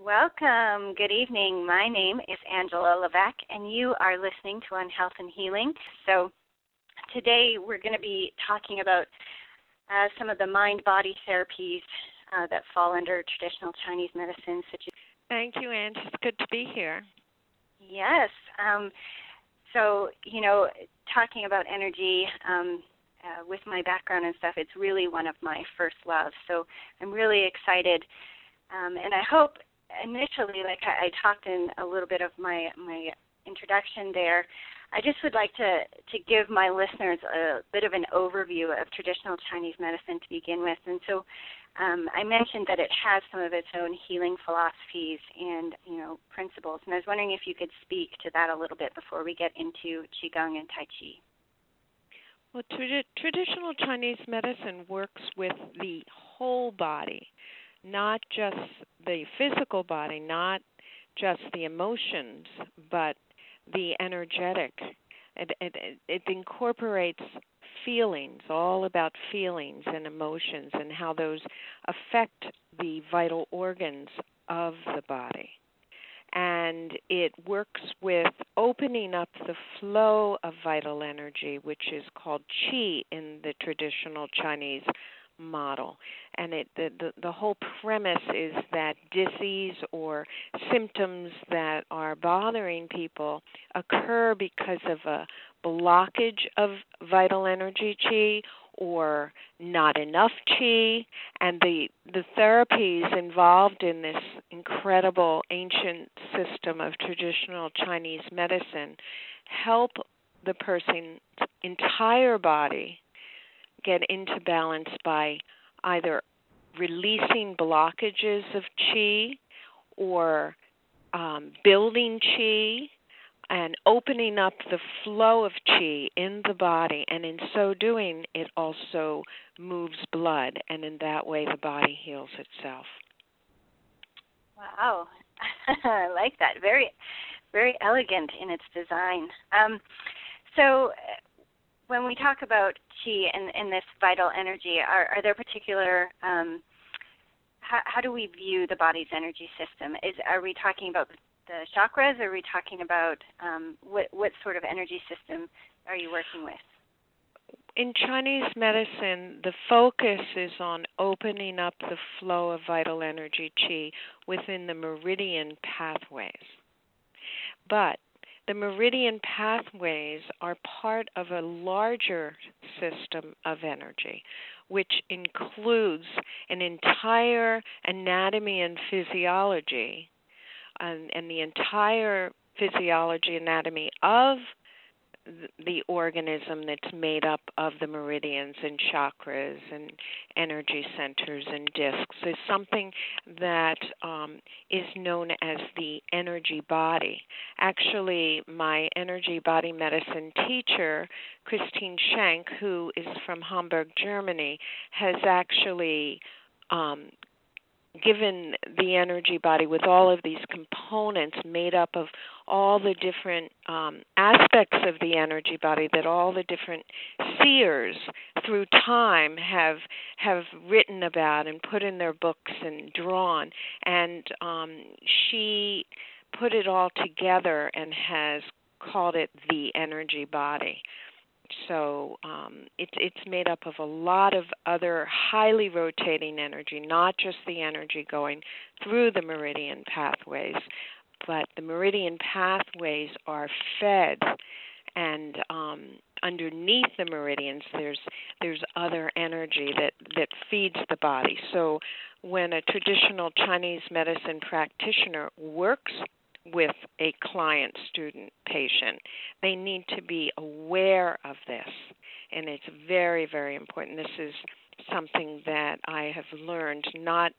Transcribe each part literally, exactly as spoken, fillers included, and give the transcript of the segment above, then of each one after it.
Welcome. Good evening. My name is Angela Levesque, and you are listening to On Health and Healing. So today we're going to be talking about uh, some of the mind-body therapies uh, that fall under traditional Chinese medicine, such as... Thank you, Ange. It's good to be here. Yes. Um, so, you know, talking about energy um, uh, with my background and stuff, it's really one of my first loves. So I'm really excited, um, and I hope initially, like I, I talked in a little bit of my, my introduction there, I just would like to, to give my listeners a bit of an overview of traditional Chinese medicine to begin with. And so um, I mentioned that it has some of its own healing philosophies and, you know, principles. And I was wondering if you could speak to that a little bit before we get into Qigong and Tai Chi. Well, tra- traditional Chinese medicine works with the whole body, not just the physical body, not just the emotions, but the energetic. It, it, it incorporates feelings, all about feelings and emotions and how those affect the vital organs of the body. And it works with opening up the flow of vital energy, which is called qi in the traditional Chinese model. And it, the, the, the whole premise is that disease or symptoms that are bothering people occur because of a blockage of vital energy qi or not enough qi. And the, the therapies involved in this incredible ancient system of traditional Chinese medicine help the person's entire body get into balance by either releasing blockages of qi or um, building qi and opening up the flow of qi in the body. And in so doing, it also moves blood, and in that way the body heals itself. Wow. I like that. Very, very elegant in its design. Um, so when we talk about qi and, and this vital energy, are, are there particular, um, how, how do we view the body's energy system? Is Are we talking about the chakras, or are we talking about um, what, what sort of energy system are you working with? In Chinese medicine, the focus is on opening up the flow of vital energy qi within the meridian pathways. But the meridian pathways are part of a larger system of energy, which includes an entire anatomy and physiology, and, and the entire physiology anatomy of the organism that's made up of the meridians and chakras and energy centers and discs is something that um, is known as the energy body. Actually, my energy body medicine teacher, Christine Schenk, who is from Hamburg, Germany, has actually um, given the energy body with all of these components made up of all the different um, aspects of the energy body that all the different seers through time have have written about and put in their books and drawn. And um, she put it all together and has called it the energy body. So um, it's it's made up of a lot of other highly rotating energy, not just the energy going through the meridian pathways, but the meridian pathways are fed, and um, underneath the meridians there's there's other energy that, that feeds the body. So when a traditional Chinese medicine practitioner works with a client, student, patient, they need to be aware of this, and it's very, very important. This is something that I have learned not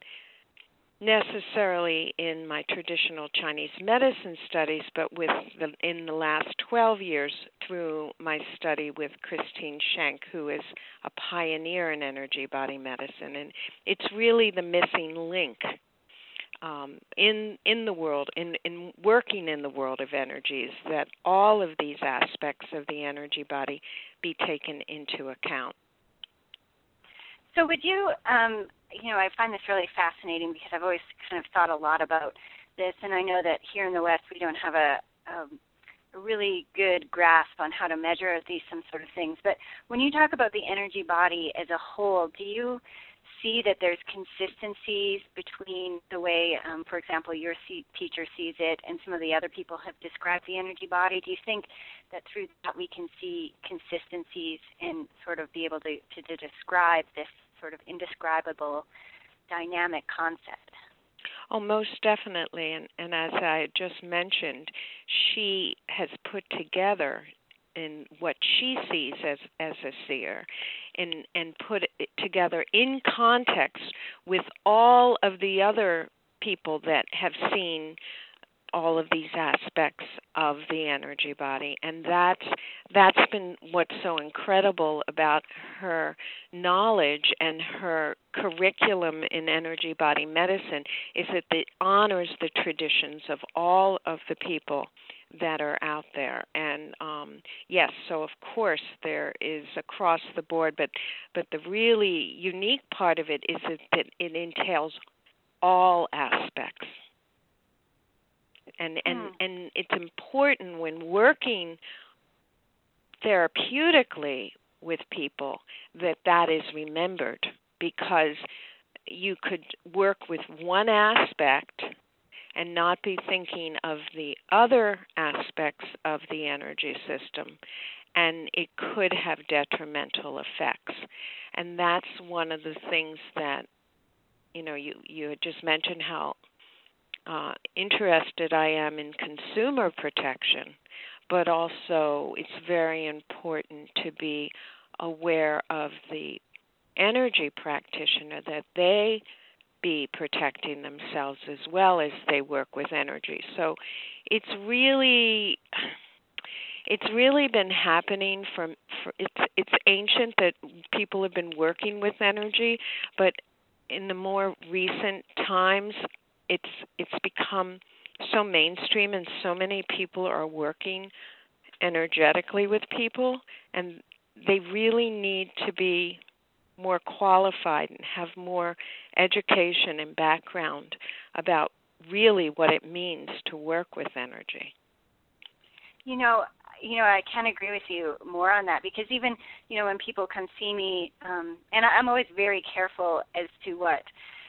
necessarily in my traditional Chinese medicine studies, but with the, in the last twelve years through my study with Christine Schenk, who is a pioneer in energy body medicine, and it's really the missing link Um, in in the world, in, in working in the world of energies, that all of these aspects of the energy body be taken into account. So would you um, you know, I find this really fascinating because I've always kind of thought a lot about this, and I know that here in the West we don't have a, um, a really good grasp on how to measure these some sort of things. But when you talk about the energy body as a whole, do you see that there's consistencies between the way, um, for example, your see- teacher sees it and some of the other people have described the energy body? Do you think that through that we can see consistencies and sort of be able to, to, to describe this sort of indescribable dynamic concept? Oh, most definitely. And, and as I just mentioned, she has put together in what she sees as, as a seer and, and put it together in context with all of the other people that have seen all of these aspects of the energy body. And that's that's been what's so incredible about her knowledge and her curriculum in energy body medicine is that it honors the traditions of all of the people that are out there. And um, yes, so of course there is across the board, but but the really unique part of it is that it entails all aspects. And and, mm. and it's important when working therapeutically with people that that is remembered, because you could work with one aspect and not be thinking of the other aspects of the energy system, and it could have detrimental effects. And that's one of the things that, you know, you, you had just mentioned how uh, interested I am in consumer protection, but also it's very important to be aware of the energy practitioner, that they be protecting themselves as well as they work with energy. So it's really it's really been happening from for, it's it's ancient that people have been working with energy, but in the more recent times it's it's become so mainstream and so many people are working energetically with people, and they really need to be more qualified and have more education and background about really what it means to work with energy. You know, you know, I can agree with you more on that, because even, you know, when people come see me, um, and I'm always very careful as to what,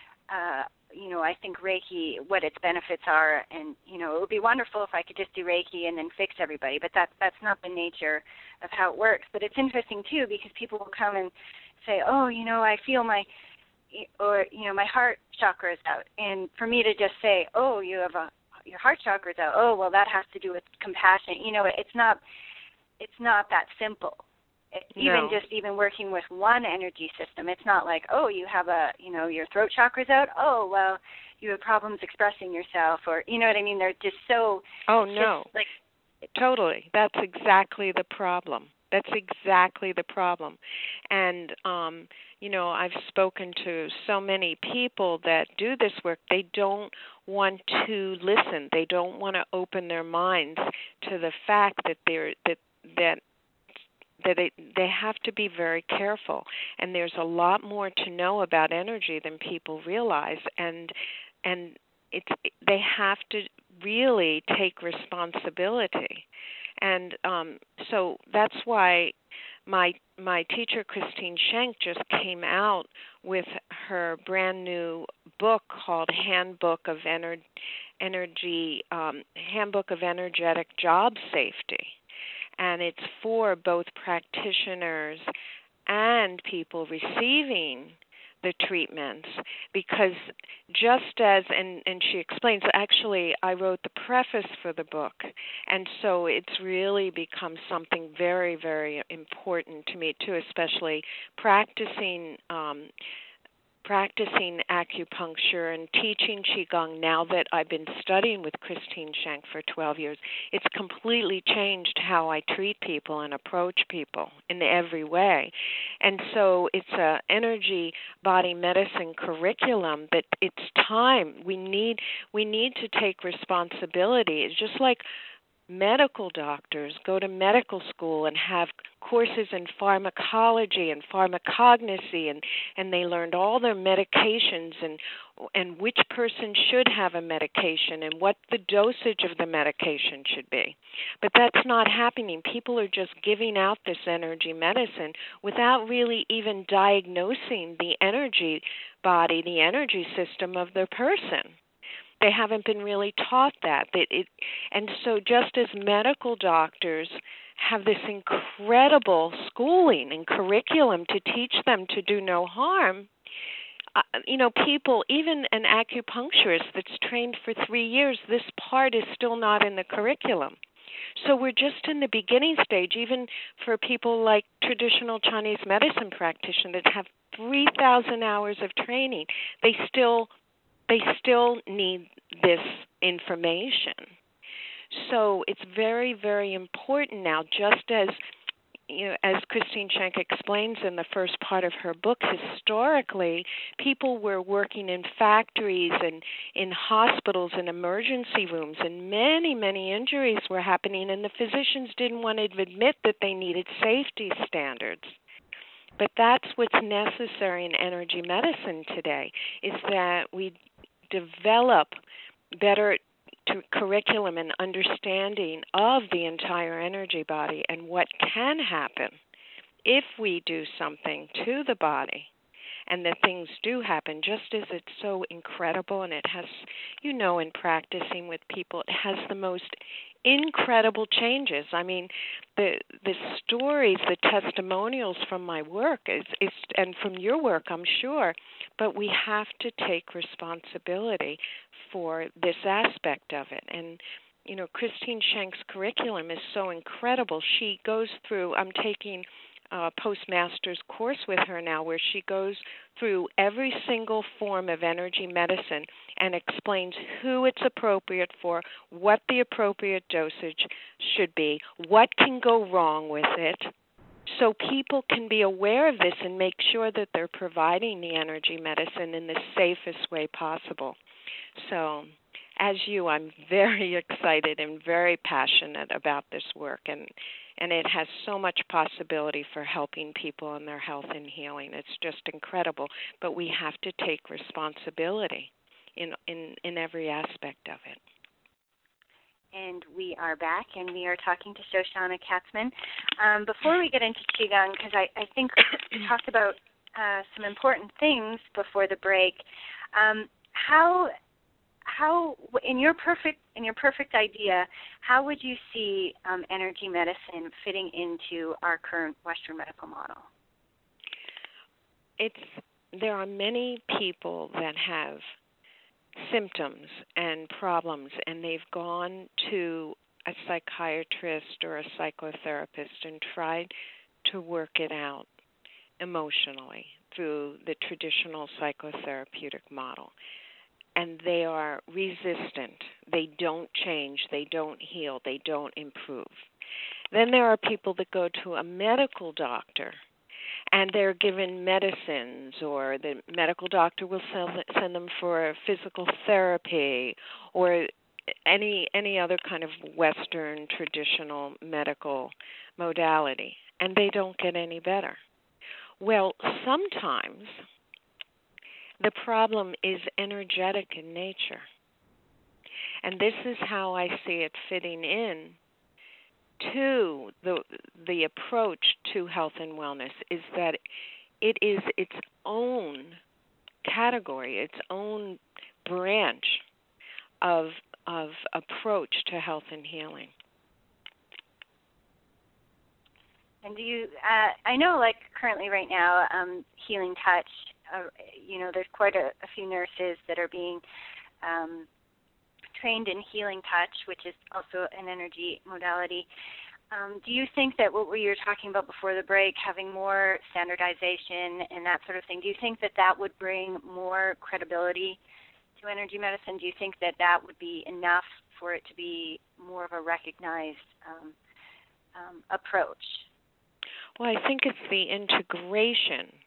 uh, you know, I think Reiki, what its benefits are, and, you know, it would be wonderful if I could just do Reiki and then fix everybody, but that, that's not the nature of how it works. But it's interesting, too, because people will come and say, oh, you know, I feel my, or, you know, my heart chakra is out. And for me to just say, oh, you have a, your heart chakra is out, oh, well, that has to do with compassion. You know, it's not, it's not that simple. It, no. Even just even working with one energy system, it's not like, oh, you have a, you know, your throat chakra's out, oh, well, you have problems expressing yourself, or, you know what I mean? They're just so. Oh, no. Like, totally. That's exactly the problem. That's exactly the problem. And, um, you know, I've spoken to so many people that do this work. They don't want to listen. They don't want to open their minds to the fact that they're that that that they they have to be very careful. And there's a lot more to know about energy than people realize. And and it's they have to really take responsibility. And um, so that's why my my teacher, Christine Schenk, just came out with her brand new book called Handbook of Ener- Energy, um, Handbook of Energetic Job Safety. And it's for both practitioners and people receiving the treatments, because just as, and, and she explains, actually I wrote the preface for the book, and so it's really become something very, very important to me too, especially practicing um, practicing acupuncture and teaching Qigong now that I've been studying with Christine Schenk for twelve years. It's completely changed how I treat people and approach people in every way. And so it's a energy body medicine curriculum that it's time. We need we need to take responsibility. It's just like medical doctors go to medical school and have courses in pharmacology and pharmacognosy, and, and they learned all their medications and and which person should have a medication and what the dosage of the medication should be. But that's not happening. People are just giving out this energy medicine without really even diagnosing the energy body, the energy system of their person. They haven't been really taught that. That it, and so just as medical doctors have this incredible schooling and curriculum to teach them to do no harm, uh, you know, people, even an acupuncturist that's trained for three years, this part is still not in the curriculum. So we're just in the beginning stage, even for people like traditional Chinese medicine practitioners that have three thousand hours of training. They still They still need this information. So it's very, very important now, just as you know, as Christine Schenk explains in the first part of her book, historically, people were working in factories and in hospitals and emergency rooms, and many, many injuries were happening, and the physicians didn't want to admit that they needed safety standards. But that's what's necessary in energy medicine today, is that we develop better to curriculum and understanding of the entire energy body and what can happen if we do something to the body, and that things do happen, just as it's so incredible, and it has, you know, in practicing with people, it has the most incredible changes. I mean, the the stories, the testimonials from my work is, is and from your work, I'm sure, but we have to take responsibility for this aspect of it. And, you know, Christine Schenk's curriculum is so incredible. She goes through, I'm taking a postmaster's course with her now, where she goes through every single form of energy medicine and explains who it's appropriate for, what the appropriate dosage should be, what can go wrong with it, so people can be aware of this and make sure that they're providing the energy medicine in the safest way possible. So, as you, I'm very excited and very passionate about this work, and and it has so much possibility for helping people in their health and healing. It's just incredible, but we have to take responsibility in in, in every aspect of it. And we are back, and we are talking to Shoshana Katzman. Um, before we get into Qigong, because I, I think we talked about uh, some important things before the break, um, how how in your perfect in your perfect idea, how would you see um, energy medicine fitting into our current Western medical model? It's there are many people that have symptoms and problems, and they've gone to a psychiatrist or a psychotherapist and tried to work it out emotionally through the traditional psychotherapeutic model. And they are resistant. They don't change. They don't heal. They don't improve. Then there are people that go to a medical doctor, and they're given medicines, or the medical doctor will send them for physical therapy or any any other kind of Western traditional medical modality, and they don't get any better. Well, sometimes the problem is energetic in nature. And this is how I see it fitting in to the the approach to health and wellness, is that it is its own category, its own branch of of approach to health and healing. And do you, uh, I know like currently right now, um, Healing Touch, uh, you know, there's quite a, a few nurses that are being um, trained in Healing Touch, which is also an energy modality. Um, do you think that what we were talking about before the break, having more standardization and that sort of thing, do you think that that would bring more credibility to energy medicine? Do you think that that would be enough for it to be more of a recognized um, um, approach? Well, I think it's the integration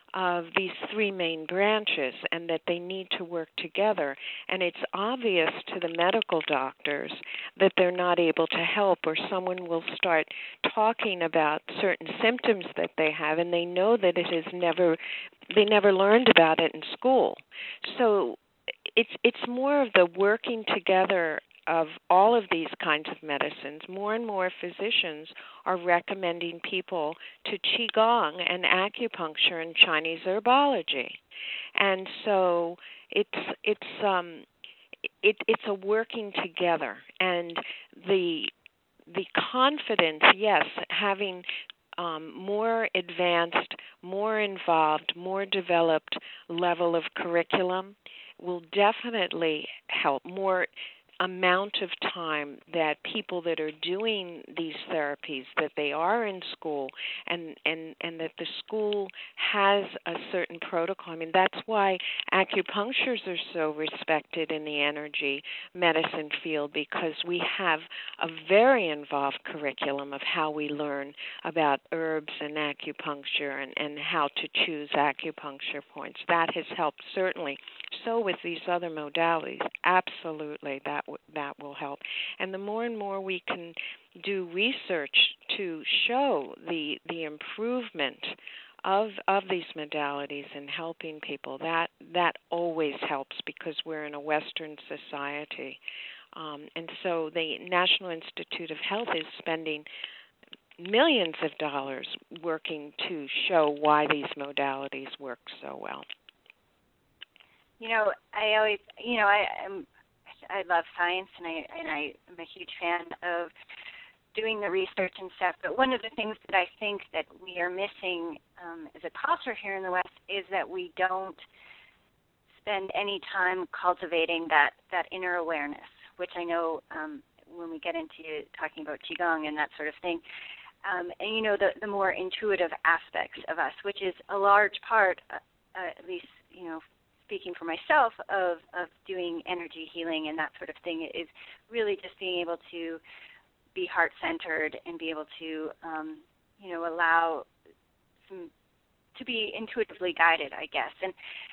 of these three main branches and that they need to work together. And it's obvious to the medical doctors that they're not able to help, or someone will start talking about certain symptoms that they have, and they know that it has never, they never learned about it in school. So it's it's more of the working together of all of these kinds of medicines. More and more physicians are recommending people to Qigong and acupuncture and Chinese herbology. And so it's it's um it, it's a working together, and the the confidence, yes, having um, more advanced, more involved, more developed level of curriculum will definitely help. More amount of time that people that are doing these therapies, that they are in school, and, and, and that the school has a certain protocol. I mean, that's why acupuncturists are so respected in the energy medicine field, because we have a very involved curriculum of how we learn about herbs and acupuncture and, and how to choose acupuncture points. That has helped certainly. So with these other modalities, absolutely that w- that will help. And the more and more we can do research to show the the improvement of of these modalities in helping people, that that always helps, because we're in a Western society. Um, and so the National Institute of Health is spending millions of dollars working to show why these modalities work so well. You know, I always, you know, I am, I love science, and I and I am a huge fan of doing the research and stuff. But one of the things that I think that we are missing um, as a culture here in the West is that we don't spend any time cultivating that that inner awareness, which I know um, when we get into talking about Qigong and that sort of thing. Um, and you know, the the more intuitive aspects of us, which is a large part, uh, uh, at least you know. Speaking for myself, of, of doing energy healing and that sort of thing, is really just being able to be heart-centered and be able to, um, you know, allow some, to be intuitively guided, I guess. And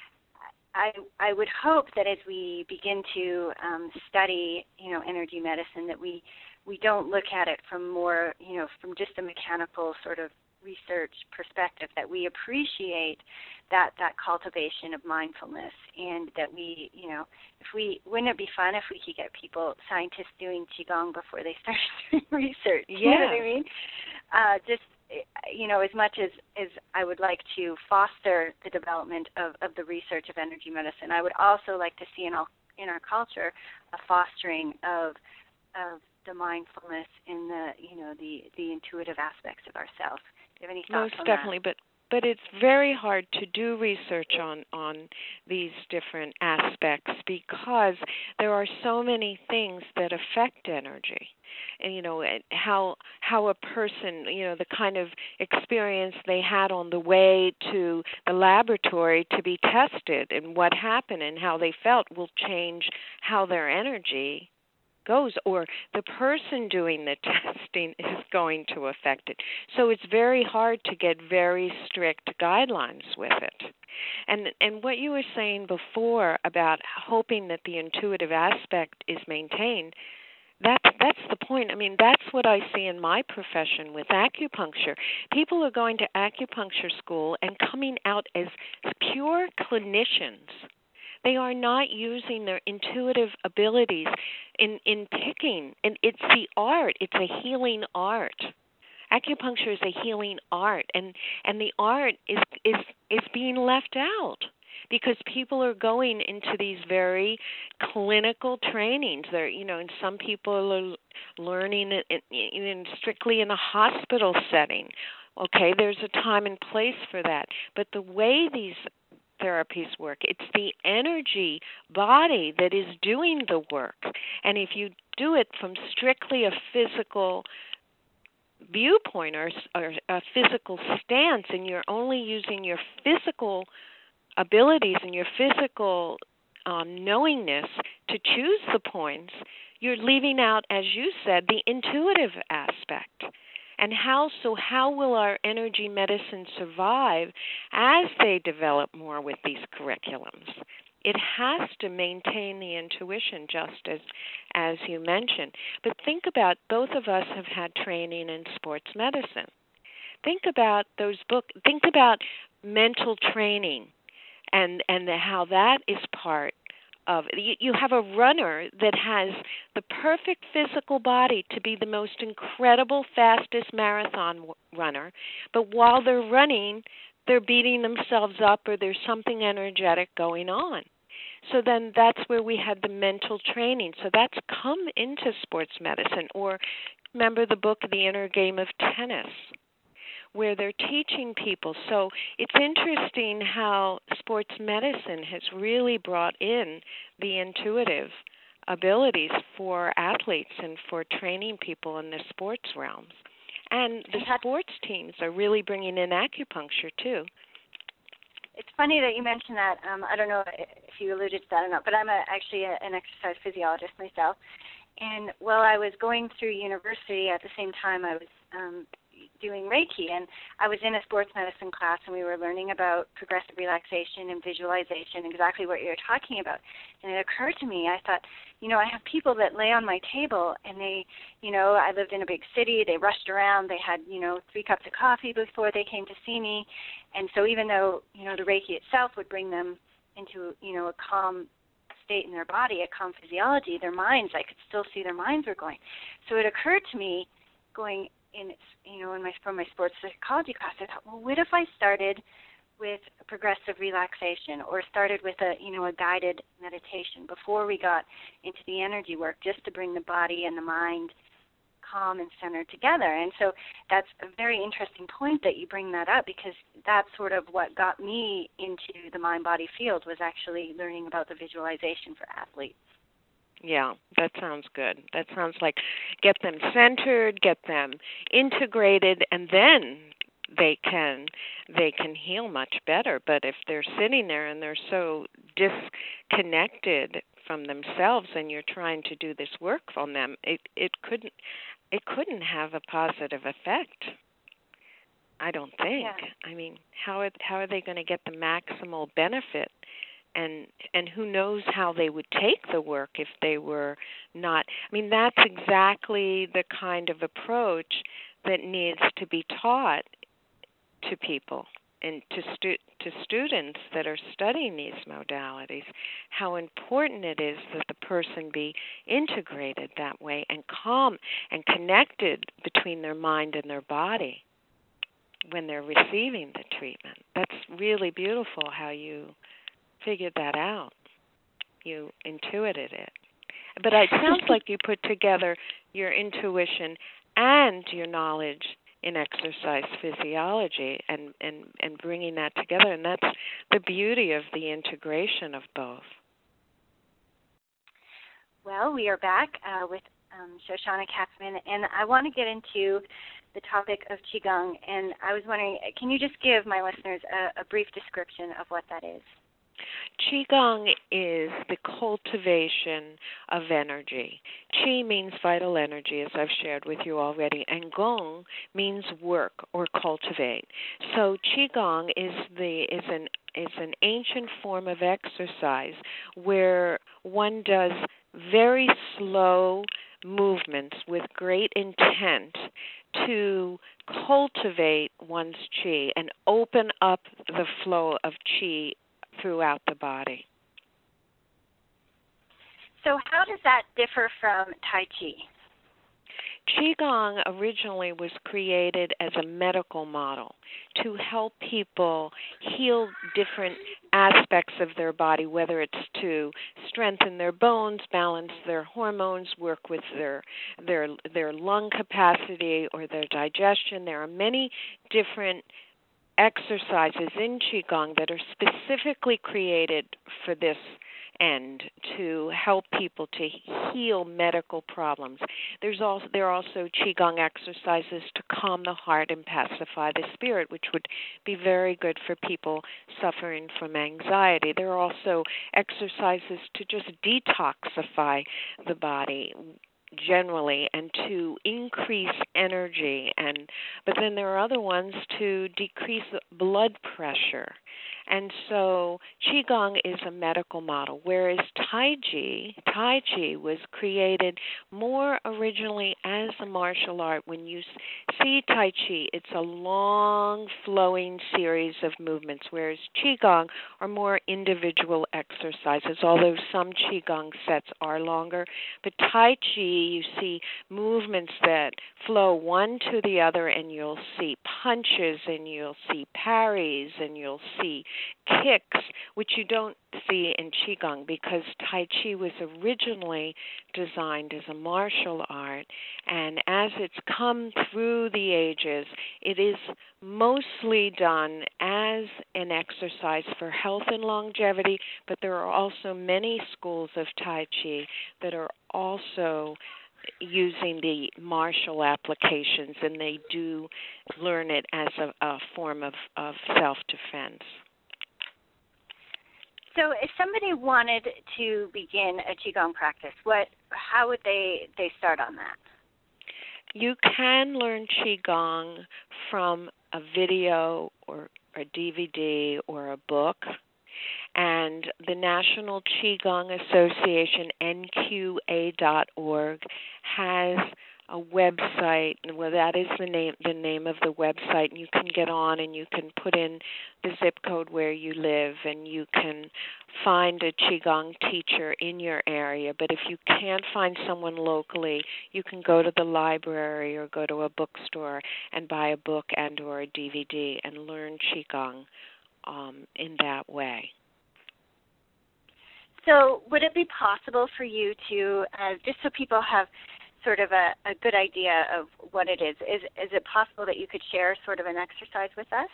I I would hope that as we begin to um, study, you know, energy medicine, that we we don't look at it from more, you know, from just a mechanical sort of research perspective, that we appreciate that that cultivation of mindfulness, and that we, you know, if we, wouldn't it be fun if we could get people, scientists doing Qigong before they start doing research? Yeah. You know what I mean? Uh, just, you know, as much as, as I would like to foster the development of, of the research of energy medicine, I would also like to see in our, in our culture a fostering of of the mindfulness and the, you know, the, the intuitive aspects of ourselves. Do you have any thoughts Most on definitely, that? but but it's very hard to do research on, on these different aspects, because there are so many things that affect energy. And, you know, how how a person, you know, the kind of experience they had on the way to the laboratory to be tested, and what happened and how they felt will change how their energy goes, or the person doing the testing is going to affect it. So it's very hard to get very strict guidelines with it. And and what you were saying before about hoping that the intuitive aspect is maintained, that's that's the point. I mean, that's what I see in my profession with acupuncture. People are going to acupuncture school and coming out as pure clinicians. They are not using their intuitive abilities in, in picking. And it's the art. It's a healing art. Acupuncture is a healing art, and, and the art is, is is being left out, because people are going into these very clinical trainings. They're, you know, and some people are learning it in, in strictly in a hospital setting. Okay, there's a time and place for that. But the way these therapies work, it's the energy body that is doing the work. And if you do it from strictly a physical viewpoint, or, or a physical stance, and you're only using your physical abilities and your physical um, knowingness to choose the points, you're leaving out, as you said, the intuitive aspect. And how so how will our energy medicine survive as they develop more with these curriculums? It has to maintain the intuition, just as as you mentioned. But think about, both of us have had training in sports medicine. Think about those books. Think about mental training, and and the, how that is part of you, you have a runner that has the perfect physical body to be the most incredible, fastest marathon w- runner, but while they're running, they're beating themselves up, or there's something energetic going on. So then that's where we had the mental training. So that's come into sports medicine. Or remember the book, The Inner Game of Tennis, where they're teaching people. So it's interesting how sports medicine has really brought in the intuitive abilities for athletes and for training people in the sports realms. And the sports teams are really bringing in acupuncture too. It's funny that you mentioned that. Um, I don't know if you alluded to that or not, but I'm a, actually a, an exercise physiologist myself. And while I was going through university, at the same time I was um, doing Reiki, and I was in a sports medicine class, and we were learning about progressive relaxation and visualization, exactly what you're talking about. And it occurred to me, I thought, you know, I have people that lay on my table, and they, you know, I lived in a big city, they rushed around, they had, you know, three cups of coffee before they came to see me, and so even though, you know, the Reiki itself would bring them into, you know, a calm state in their body, a calm physiology, their minds, I could still see their minds were going. So it occurred to me, going in, you know, in my from my sports psychology class, I thought, well, what if I started with progressive relaxation, or started with a, you know, a guided meditation before we got into the energy work, just to bring the body and the mind calm and centered together. And so that's a very interesting point that you bring that up, because that's sort of what got me into the mind-body field, was actually learning about the visualization for athletes. Yeah, that sounds good. That sounds like get them centered, get them integrated, and then they can they can heal much better. But if they're sitting there and they're so disconnected from themselves, and you're trying to do this work on them, it, it couldn't it couldn't have a positive effect. I don't think. Yeah. I mean, how are, how are they going to get the maximal benefit? And and who knows how they would take the work if they were not. I mean, that's exactly the kind of approach that needs to be taught to people and to stu- to students that are studying these modalities, how important it is that the person be integrated that way and calm and connected between their mind and their body when they're receiving the treatment. That's really beautiful how you figured that out. You intuited it. But it sounds like you put together your intuition and your knowledge in exercise physiology and, and, and bringing that together. And that's the beauty of the integration of both. Well, we are back uh, with um, Shoshana Katzman, and I want to get into the topic of Qigong. And I was wondering, can you just give my listeners a, a brief description of what that is? Qigong is the cultivation of energy. Qi means vital energy, as I've shared with you already, and Gong means work or cultivate. So Qigong is the is an is an ancient form of exercise where one does very slow movements with great intent to cultivate one's qi and open up the flow of qi throughout the body. So how does that differ from Tai Chi? Qigong originally was created as a medical model to help people heal different aspects of their body, whether it's to strengthen their bones, balance their hormones, work with their their their lung capacity or their digestion. There are many different exercises in Qigong that are specifically created for this end, to help people to heal medical problems. There's also there are also Qigong exercises to calm the heart and pacify the spirit, which would be very good for people suffering from anxiety. There are also exercises to just detoxify the body, generally, and to increase energy, and but then there are other ones to decrease blood pressure. And so Qigong is a medical model, whereas Tai Chi, Tai Chi was created more originally as a martial art. When you see Tai Chi, it's a long flowing series of movements, whereas Qigong are more individual exercises, although some Qigong sets are longer. But Tai Chi, you see movements that flow one to the other, and you'll see punches, and you'll see parries, and you'll see kicks, which you don't see in Qigong, because Tai Chi was originally designed as a martial art, and as it's come through the ages, it is mostly done as an exercise for health and longevity, but there are also many schools of Tai Chi that are also using the martial applications, and they do learn it as a, a form of, of self-defense. So if somebody wanted to begin a Qigong practice, what, how would they, they start on that? You can learn Qigong from a video or a D V D or a book. And the National Qigong Association, N Q A dot org, has a website. Well, that is the name the name of the website. And you can get on and you can put in the zip code where you live, and you can find a Qigong teacher in your area. But if you can't find someone locally, you can go to the library or go to a bookstore and buy a book and or a D V D and learn Qigong um, in that way. So would it be possible for you to, uh, just so people have sort of a, a good idea of what it is, is, is it possible that you could share sort of an exercise with us?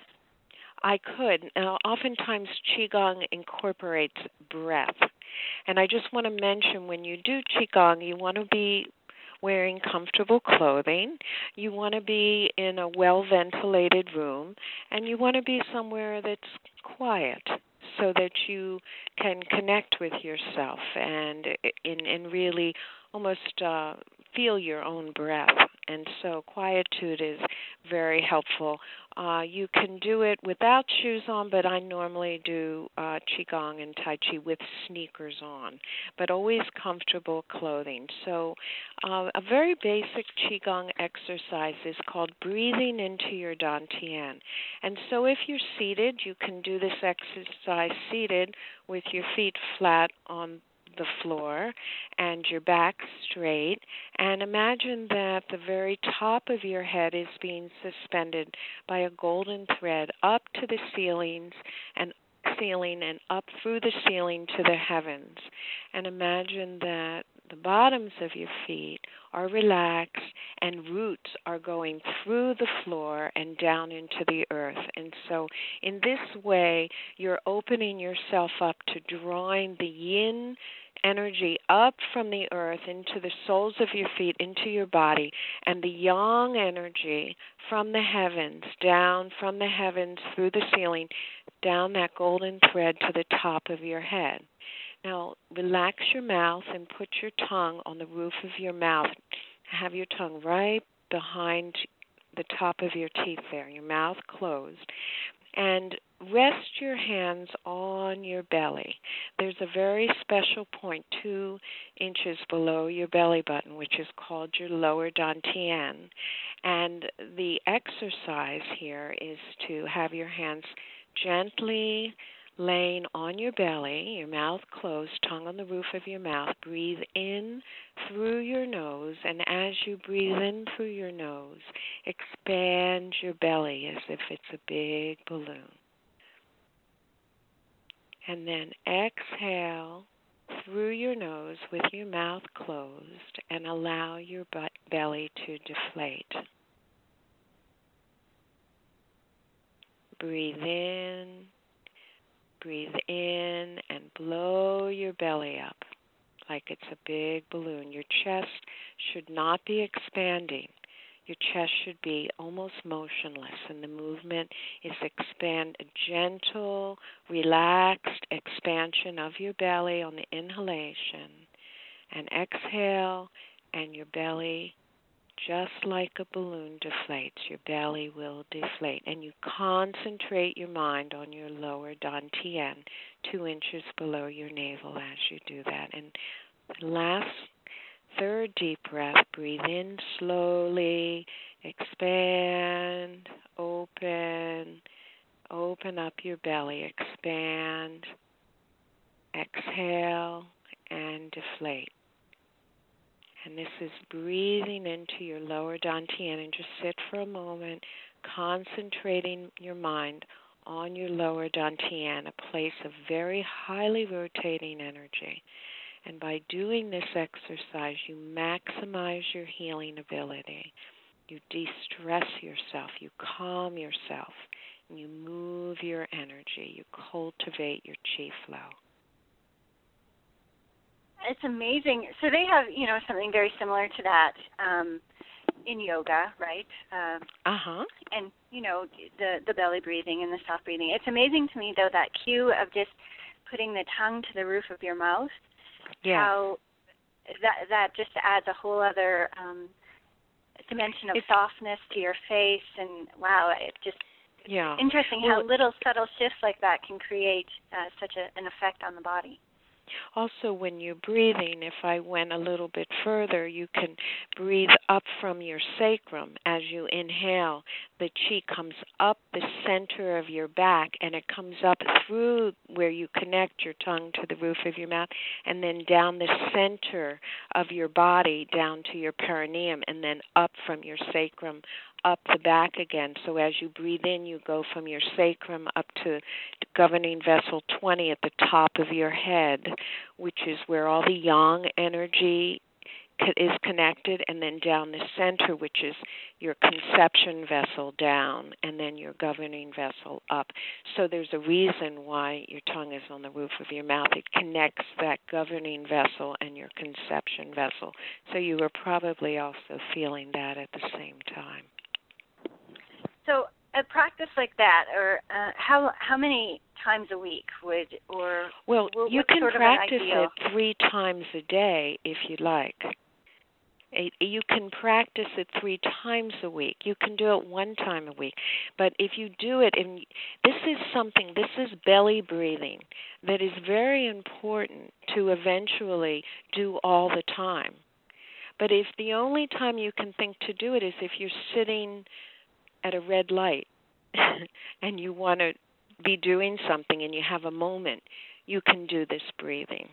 I could. Now, oftentimes Qigong incorporates breath. And I just want to mention, when you do Qigong, you want to be wearing comfortable clothing, you want to be in a well-ventilated room, and you want to be somewhere that's quiet, so that you can connect with yourself and and, and really almost uh, feel your own breath. And so quietude is very helpful. Uh, you can do it without shoes on, but I normally do uh, Qigong and Tai Chi with sneakers on, but always comfortable clothing. So uh, a very basic Qigong exercise is called breathing into your Dantian. And so if you're seated, you can do this exercise seated with your feet flat on the floor and your back straight, and imagine that the very top of your head is being suspended by a golden thread up to the ceilings and ceiling and up through the ceiling to the heavens. And imagine that the bottoms of your feet are relaxed and roots are going through the floor and down into the earth. And so in this way, you're opening yourself up to drawing the yin energy up from the earth into the soles of your feet, into your body, and the yang energy from the heavens, down from the heavens through the ceiling, down that golden thread to the top of your head. Now, relax your mouth and put your tongue on the roof of your mouth. Have your tongue right behind the top of your teeth there, your mouth closed. And rest your hands on your belly. There's a very special point two inches below your belly button, which is called your lower dantian. And the exercise here is to have your hands gently laying on your belly, your mouth closed, tongue on the roof of your mouth. Breathe in through your nose, and as you breathe in through your nose, expand your belly as if it's a big balloon. And then exhale through your nose with your mouth closed and allow your butt belly to deflate. Breathe in. Breathe in and blow your belly up like it's a big balloon. Your chest should not be expanding. Your chest should be almost motionless, and the movement is expand a gentle, relaxed expansion of your belly on the inhalation, and exhale and your belly, just like a balloon deflates, your belly will deflate. And you concentrate your mind on your lower dantian, two inches below your navel as you do that. And the last, third deep breath, breathe in slowly, expand, open, open up your belly, expand, exhale, and deflate. And this is breathing into your lower dantian, and just sit for a moment, concentrating your mind on your lower dantian, a place of very highly rotating energy. And by doing this exercise, you maximize your healing ability. You de-stress yourself, you calm yourself, and you move your energy. You cultivate your chi flow. It's amazing. So they have, you know, something very similar to that um, in yoga, right? Uh huh. And you know, the the belly breathing and the soft breathing. It's amazing to me, though, that cue of just putting the tongue to the roof of your mouth. Yes. How that that just adds a whole other um, dimension of it's, softness to your face, and wow, it just yeah. it's interesting well, how little subtle shifts like that can create uh, such a, an effect on the body. Also, when you're breathing, if I went a little bit further, you can breathe up from your sacrum. As you inhale, the chi comes up the center of your back, and it comes up through where you connect your tongue to the roof of your mouth, and then down the center of your body, down to your perineum, and then up from your sacrum, up the back again. So as you breathe in, you go from your sacrum up to governing vessel twenty at the top of your head, which is where all the yang energy is connected, and then down the center, which is your conception vessel down, and then your governing vessel up. So there's a reason why your tongue is on the roof of your mouth. It connects that governing vessel and your conception vessel. So you were probably also feeling that at the same time. So a practice like that, or uh, how how many times a week would, or well, what, you can sort practice of it three times a day if you like. You can practice it three times a week. You can do it one time a week. But if you do it, and this is something, this is belly breathing that is very important to eventually do all the time. But if the only time you can think to do it is if you're sitting at a red light and you want to be doing something and you have a moment, you can do this breathing.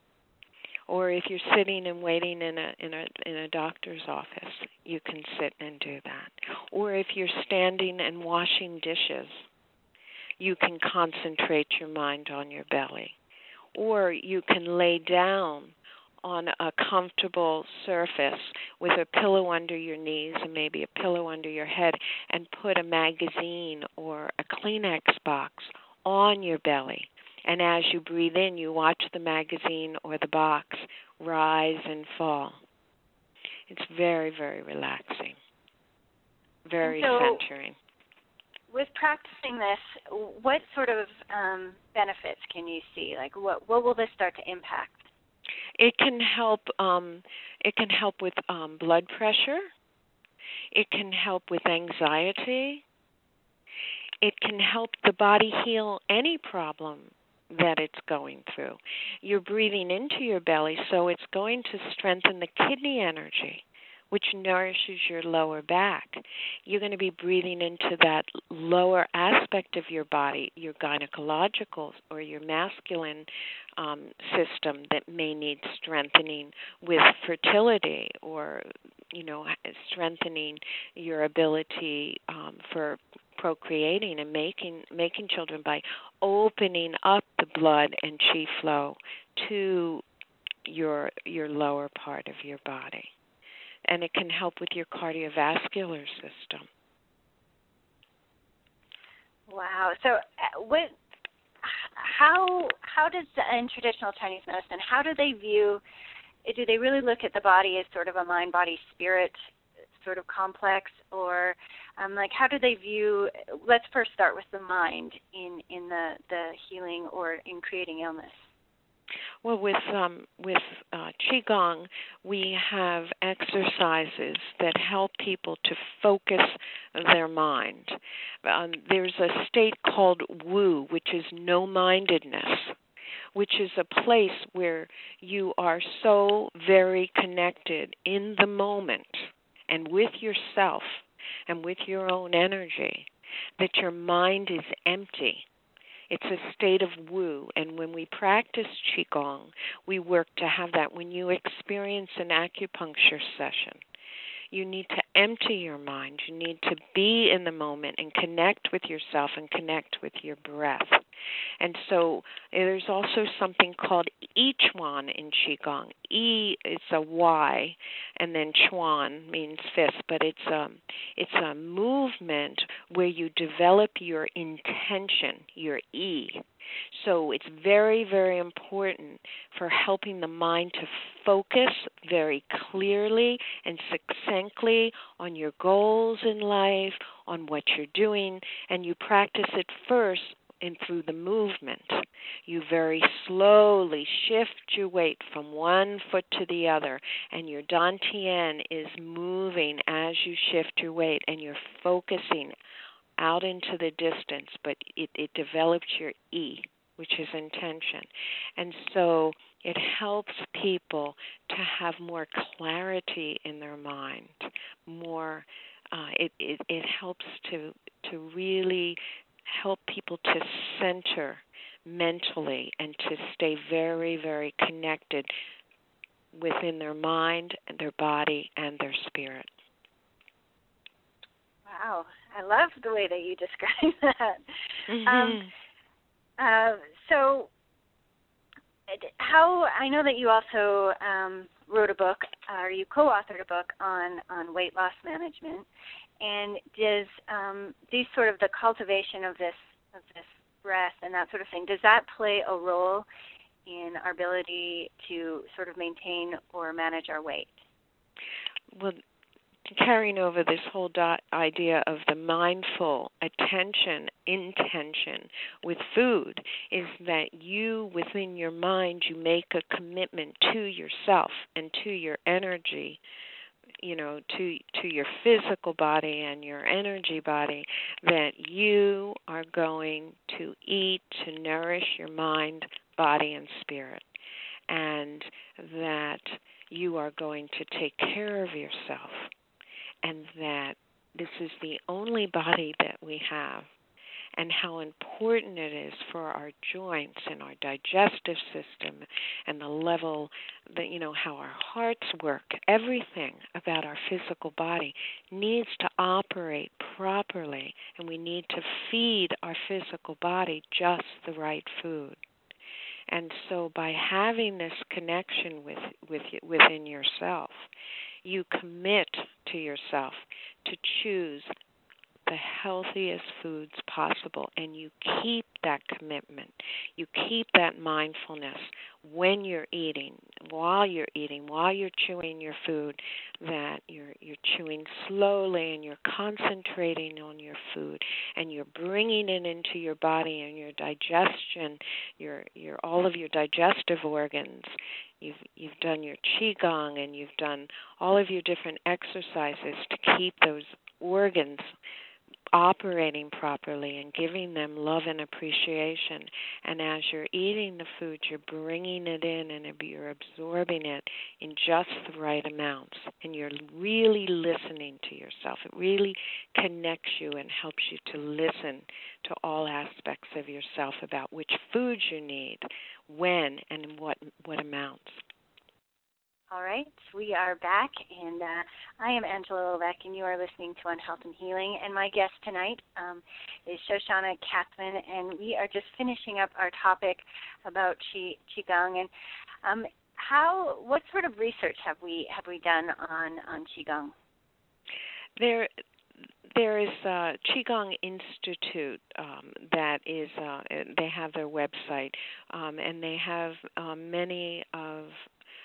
Or if you're sitting and waiting in a in a in a doctor's office, you can sit and do that. Or if you're standing and washing dishes, you can concentrate your mind on your belly. Or you can lay down on a comfortable surface with a pillow under your knees and maybe a pillow under your head, and put a magazine or a Kleenex box on your belly. And as you breathe in, you watch the magazine or the box rise and fall. It's very, very relaxing, very so, centering. With practicing this, what sort of um, benefits can you see? Like, what what will this start to impact? It can help. Um, it can help with um, blood pressure. It can help with anxiety. It can help the body heal any problem that it's going through. You're breathing into your belly, so it's going to strengthen the kidney energy, which nourishes your lower back. You're going to be breathing into that lower aspect of your body, your gynecological or your masculine um, system that may need strengthening with fertility, or, you know, strengthening your ability um, for procreating and making making children by opening up the blood and chi flow to your your lower part of your body. And it can help with your cardiovascular system. Wow. So uh, what how how does in traditional Chinese medicine, how do they view, do they really look at the body as sort of a mind body spirit sort of complex, or um, like how do they view, let's first start with the mind in, in the, the healing or in creating illness? Well, with um, with uh, qigong, we have exercises that help people to focus their mind. Um, there's a state called Wu, which is no-mindedness, which is a place where you are so very connected in the moment and with yourself and with your own energy that your mind is empty. It's a state of Wu, and when we practice Qigong, we work to have that. When you experience an acupuncture session, you need to empty your mind. You need to be in the moment and connect with yourself and connect with your breath. And so there's also something called I Chuan in Qigong. I is a Y, and then Chuan means fist, but it's a, it's a movement where you develop your intention, your I. So it's very, very important for helping the mind to focus very clearly and succinctly on your goals in life, on what you're doing, and you practice it first and through the movement. You very slowly shift your weight from one foot to the other, and your dantian is moving as you shift your weight, and you're focusing out into the distance, but it, it develops your I, which is intention. And so it helps people to have more clarity in their mind, more, uh, it, it, it helps to to really help people to center mentally and to stay very, very connected within their mind, and their body, and their spirit. Wow, I love the way that you describe that. Mm-hmm. Um, uh, so, how I know that you also um, wrote a book, or you co-authored a book on, on weight loss management. And does um, these sort of the cultivation of this of this breath and that sort of thing, does that play a role in our ability to sort of maintain or manage our weight? Well, carrying over this whole dot idea of the mindful attention, intention with food is that you, within your mind, you make a commitment to yourself and to your energy, you know, to to your physical body and your energy body, that you are going to eat to nourish your mind, body, and spirit, and that you are going to take care of yourself, and that this is the only body that we have, and how important it is for our joints and our digestive system and the level that, you know, how our hearts work. Everything about our physical body needs to operate properly, and we need to feed our physical body just the right food. And so by having this connection with, with within yourself, you commit to yourself to choose the healthiest foods possible, and you keep that commitment. You keep that mindfulness when you're eating, while you're eating, while you're chewing your food, that you're you're chewing slowly and you're concentrating on your food, and you're bringing it into your body and your digestion, your your all of your digestive organs. You've you've done your qigong, and you've done all of your different exercises to keep those organs operating properly and giving them love and appreciation. And as you're eating the food, you're bringing it in and you're absorbing it in just the right amounts. And you're really listening to yourself. It really connects you and helps you to listen to all aspects of yourself about which foods you need, when, and in what, what amounts. All right, we are back, and uh, I am Angela Levesque, and you are listening to On Health and Healing. And my guest tonight um, is Shoshana Katzman, and we are just finishing up our topic about qi, qigong. And um, how, what sort of research have we have we done on on qigong? There. There is a Qigong Institute um, that is, uh, they have their website, um, and they have um, many of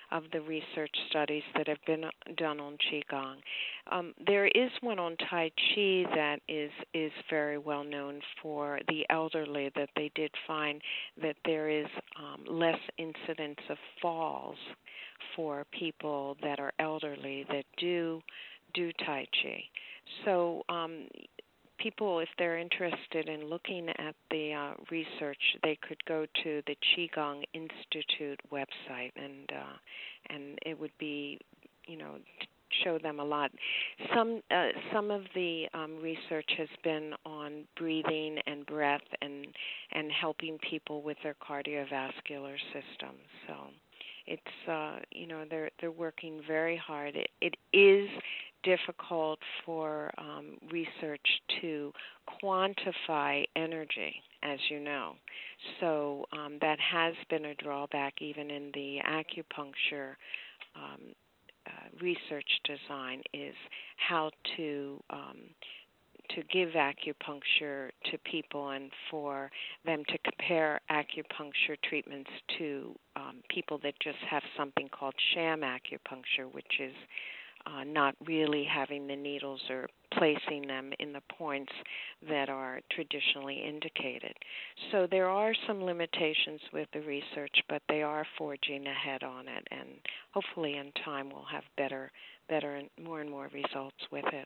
of the research studies that have been done on Qigong. Um, there is one on Tai Chi that is, is very well known for the elderly, that they did find that there is um, less incidence of falls for people that are elderly that do do Tai Chi. So um, people, if they're interested in looking at the uh, research, they could go to the Qigong Institute website, and uh, and it would be, you know, show them a lot. Some uh, some of the um, research has been on breathing and breath and and helping people with their cardiovascular system. So it's uh, you know they're they're working very hard. It, it is difficult for um, research to quantify energy, as you know. So um, that has been a drawback even in the acupuncture um, uh, research design, is how to um, to give acupuncture to people and for them to compare acupuncture treatments to um, people that just have something called sham acupuncture, which is Uh, not really having the needles or placing them in the points that are traditionally indicated. So there are some limitations with the research, but they are forging ahead on it, and hopefully in time we'll have better, better and more and more results with it.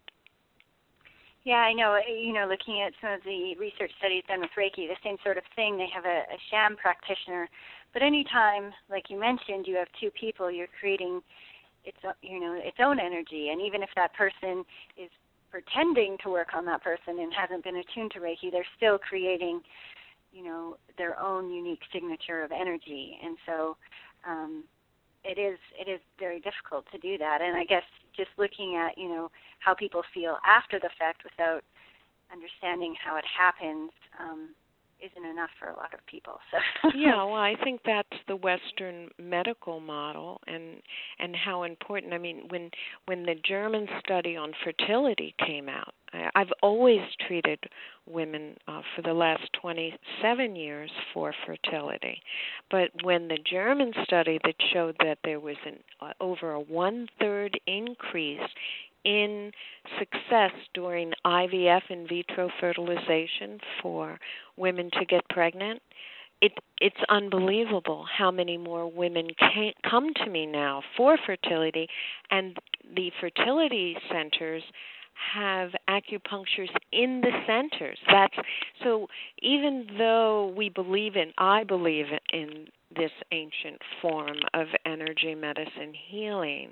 Yeah, I know. You know, looking at some of the research studies done with Reiki, the same sort of thing. They have a, a sham practitioner, but anytime, like you mentioned, you have two people, you're creating its you know its own energy, and even if that person is pretending to work on that person and hasn't been attuned to Reiki, they're still creating, you know, their own unique signature of energy, and so um, it is it is very difficult to do that. And I guess just looking at, you know, how people feel after the fact without understanding how it happens um, isn't enough for a lot of people. So yeah, well, I think that's the Western medical model, and and how important. I mean, when when the German study on fertility came out, I, I've always treated women uh, for the last twenty-seven years for fertility, but when the German study that showed that there was an uh, over a one-third increase in success during I V F, in vitro fertilization, for women to get pregnant, it it's unbelievable how many more women can come to me now for fertility, and the fertility centers have acupuncturists in the centers. That's so even though we believe in, I believe in this ancient form of energy medicine healing,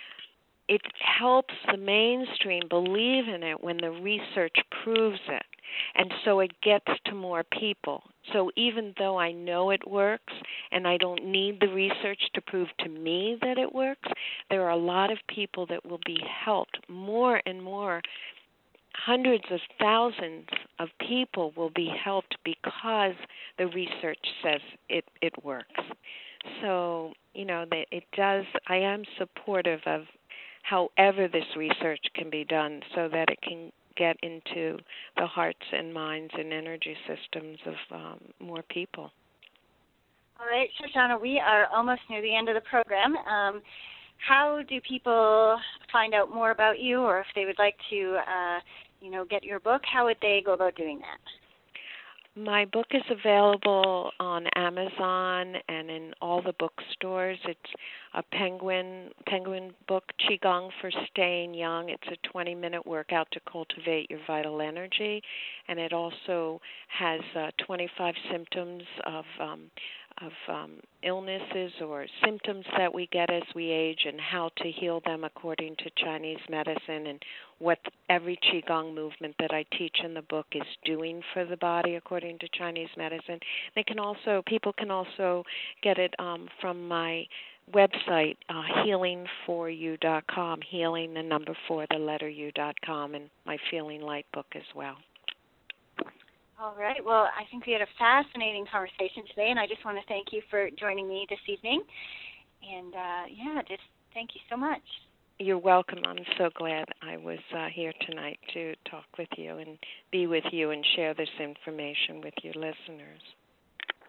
it helps the mainstream believe in it when the research proves it. And so it gets to more people. So even though I know it works and I don't need the research to prove to me that it works, there are a lot of people that will be helped. More and more, hundreds of thousands of people will be helped because the research says it, it works. So, you know, that it does, I am supportive of however this research can be done so that it can get into the hearts and minds and energy systems of um, more people. All right, Shoshana, we are almost near the end of the program. Um, how do people find out more about you, or if they would like to, uh, you know, get your book, how would they go about doing that? My book is available on Amazon and in all the bookstores. It's a Penguin Penguin book, Qigong for Staying Young. It's a twenty-minute workout to cultivate your vital energy, and it also has uh, twenty-five symptoms of um, of um, illnesses or symptoms that we get as we age and how to heal them according to Chinese medicine, and what every Qigong movement that I teach in the book is doing for the body according to Chinese medicine. They can also, people can also get it um, from my website, uh, healing for you dot com, healing the number four, the letter u dot com, and my Feeling Light book as well. All right. Well, I think we had a fascinating conversation today, and I just want to thank you for joining me this evening. And, uh, yeah, just thank you so much. You're welcome. I'm so glad I was uh, here tonight to talk with you and be with you and share this information with your listeners.